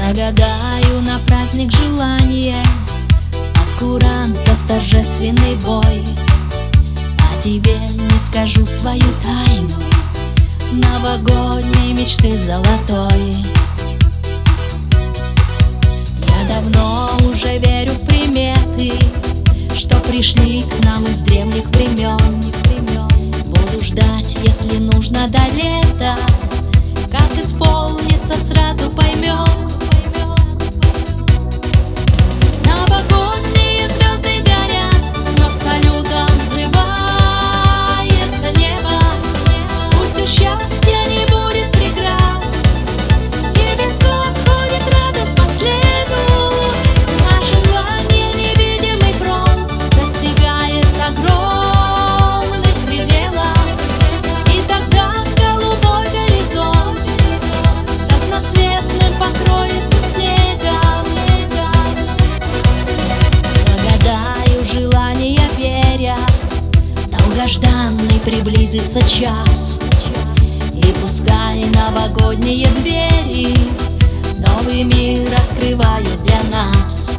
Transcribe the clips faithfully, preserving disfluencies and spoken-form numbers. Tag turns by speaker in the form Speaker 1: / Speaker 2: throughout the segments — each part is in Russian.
Speaker 1: Загадаю на праздник желание, от курантов торжественный бой. А тебе не скажу свою тайну, новогодней мечты золотой. Я давно уже верю в приметы, что пришли к нам из древних времен. Буду ждать, если нужно, до лета, как исполнится, сразу поймем. Новогодние звезды горят, но салютом взрывается небо. Пусть у счастья не будет преград, и весь год ходит радость по следу. Наше желание невидимый фронт достигает огромных пределов, и тогда голубой горизонт разноцветным покроется снегом. Загадаю желание, веря, долгожданный приблизится час, и пускай новогодние двери новый мир открывают для нас.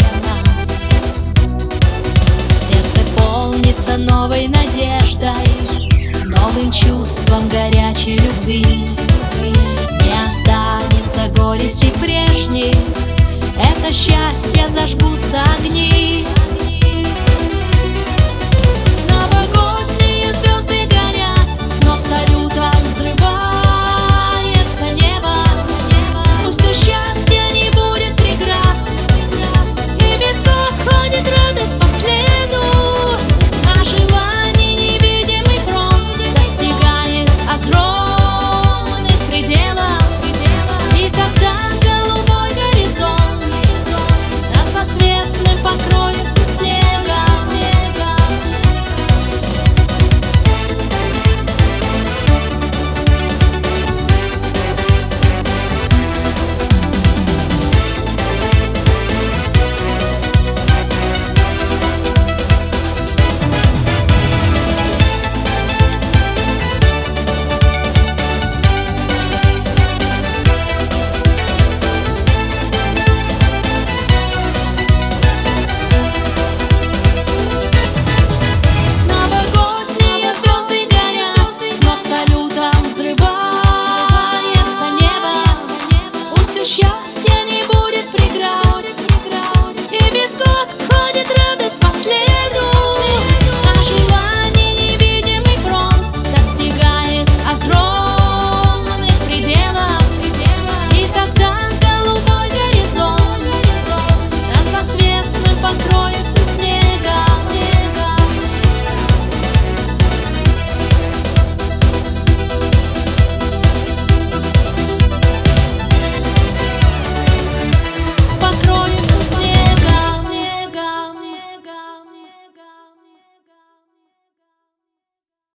Speaker 1: Сердце полнится новой надеждой, новым чувством горячей любви. Не останется горести прежней, это счастье зажгутся огни.